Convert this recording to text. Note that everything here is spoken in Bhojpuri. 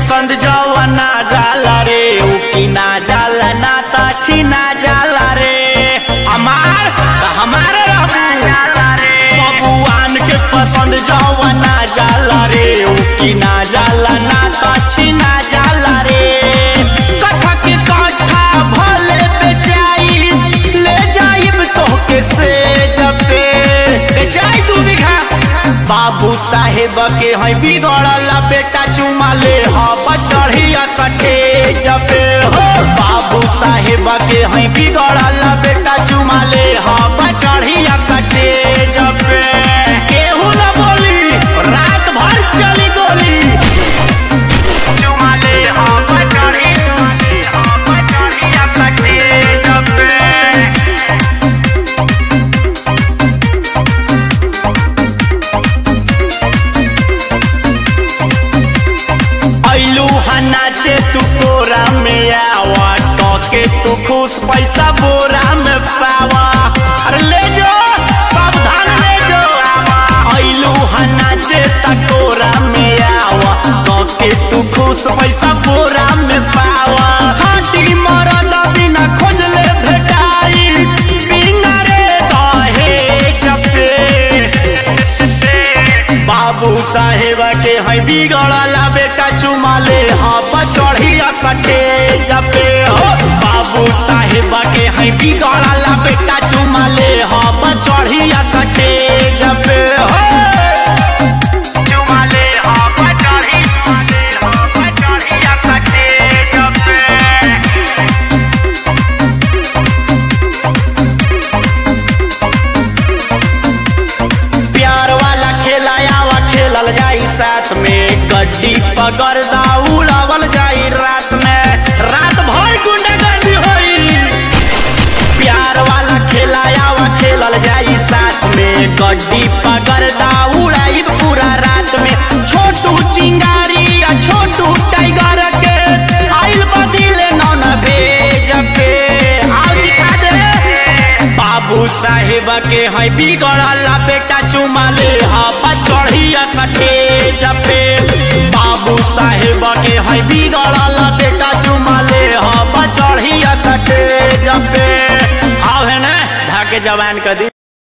पसंद जवाना जाला रे उकी ना जाला ना ता छीना जाला रे हमारे बबुआन के पसंद जवाना जाला रे उकी ना जाला ना ता छीना जाला रे कथा के कथा भले बेचाई ले जाइब तोहके से जबे बेचाई 2 बीघा बाबू साहेब के है बिगड़ल बेटा चुमा ले हब चढ़िया सटे जबे हो बाबू साहेब के है बिगड़ल बेटा चुमा ले हब चढ़िया सटे जबे केहू न बोली रात भर चली गोली चुमा ले हब चढ़िया सटे जबे नाचे तू कोरा में आवा टोके तू खुश पैसा बोरा में पावा अरे ले जो सावधान ले जो आइलू नाचे ता कोरा में आवा टोके तू खुश पैसा बोरा में पावा खाटी मरद बिना खोजले भेटाई बिना रे दहेज पे बाबू साहेब के है बिगड़ल बेटा चुमा ले हब चढ़िया सटे जबे हो बाबू साहेब के है बिगड़ल बेटा चुमा ले हब चढ़िया सटे जबे हो चुमा ले हब चढ़िया सटे जबे प्यार वाला खेला आवा खेलल जाई साथ में गड्डी पकड़ उड़ावल जाई रात में रात भर गुंडागर्दी होई प्यार वाला खेला आवा खेलल जाई साथ में गड्डी पकड़ उड़ाई पूरा रात में छोटू चिंगारी या छोटू टाइगर के आइल बदिले नौन भेज पे आओ सिखा दे बाबू साहेब के है बिगड़ल बेटा चुमा ले हब चढ़िया सटे जबे बाबू साहेब के है बिगड़ल बेटा चुमा ले हब चढ़िया सटे जबे आओ है ना धाके जवान कदी